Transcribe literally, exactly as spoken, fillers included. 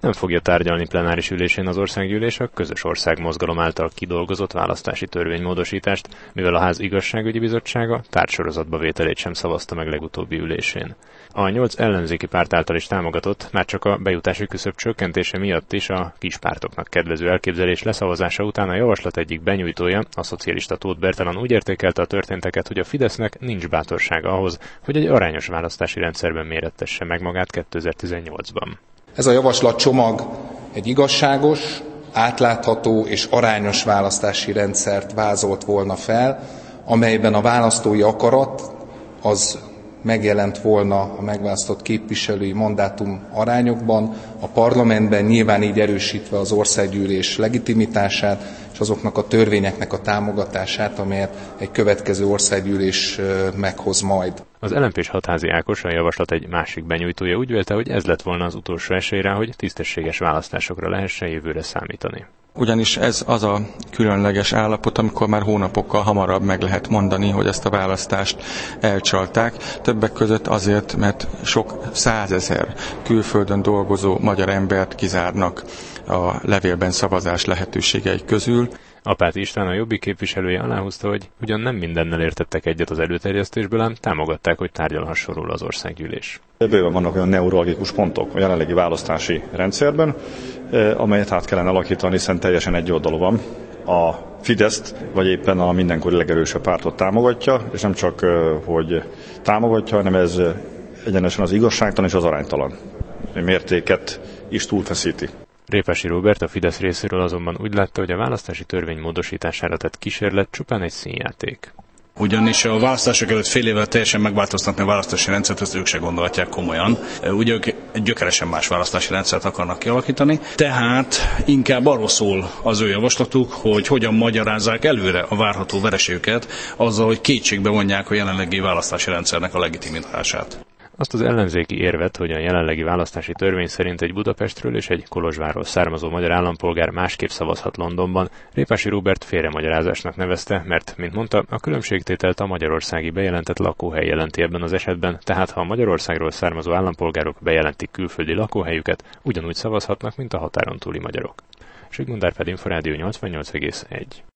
Nem fogja tárgyalni plenáris ülésén az országgyűlés a Közös Országmozgalom által kidolgozott választási törvénymódosítást, mivel a Ház igazságügyi bizottsága tárgysorozatba vételét sem szavazta meg legutóbbi ülésén. A nyolc ellenzéki párt által is támogatott, már csak a bejutási küszöb csökkentése miatt is a kispártoknak kedvező elképzelés leszavazása után a javaslat egyik benyújtója, a szocialista Tóth Bertalan úgy értékelte a történteket, hogy a Fidesznek nincs bátorsága ahhoz, hogy egy arányos választási rendszerben mérettesse meg magát kétezer-tizennyolcban. Ez a javaslatcsomag egy igazságos, átlátható és arányos választási rendszert vázolt volna fel, amelyben a választói akarat az megjelent volna a megválasztott képviselői mandátum arányokban, a parlamentben nyilván így erősítve az országgyűlés legitimitását, és azoknak a törvényeknek a támogatását, amelyet egy következő országgyűlés meghoz majd. Az el em pés Hatházi Ákos, a javaslat egy másik benyújtója úgy vélte, hogy ez lett volna az utolsó esély rá, hogy tisztességes választásokra lehessen jövőre számítani. Ugyanis ez az a különleges állapot, amikor már hónapokkal hamarabb meg lehet mondani, hogy ezt a választást elcsalták. Többek között azért, mert sok százezer külföldön dolgozó magyar embert kizárnak a levélben szavazás lehetőségei közül. Apáti István, a Jobbik képviselője aláhúzta, hogy ugyan nem mindennel értettek egyet az előterjesztésből, ám támogatták, hogy tárgyalhasson róla az országgyűlés. Bőven vannak olyan neuralgikus pontok a jelenlegi választási rendszerben, amelyet át kellene alakítani, hiszen teljesen egyoldalú van. A Fideszt, vagy éppen a mindenkori legerősebb pártot támogatja, és nem csak, hogy támogatja, hanem ez egyenesen az igazságtalan és az aránytalan mértéket is túlfeszíti. Répási Róbert, a Fidesz részéről azonban úgy látta, hogy a választási törvény módosítására tett kísérlet csupán egy színjáték. Ugyanis a választások előtt fél évvel teljesen megváltoztatni a választási rendszert, ezt ők se gondolhatják komolyan. Ugye ők egy gyökeresen más választási rendszert akarnak kialakítani, tehát inkább arról szól az ő javaslatuk, hogy hogyan magyarázzák előre a várható vereségüket azzal, hogy kétségbe vonják a jelenlegi választási rendszernek a legitimitását. Azt az ellenzéki érvet, hogy a jelenlegi választási törvény szerint egy Budapestről és egy Kolozsvárról származó magyar állampolgár másképp szavazhat Londonban, Répási Róbert félremagyarázásnak nevezte, mert, mint mondta, a különbségtételt a magyarországi bejelentett lakóhely jelenti ebben az esetben, tehát ha a Magyarországról származó állampolgárok bejelentik külföldi lakóhelyüket, ugyanúgy szavazhatnak, mint a határon túli magyarok. Sigmund Árpád, Inforádió nyolcvannyolc egész egy.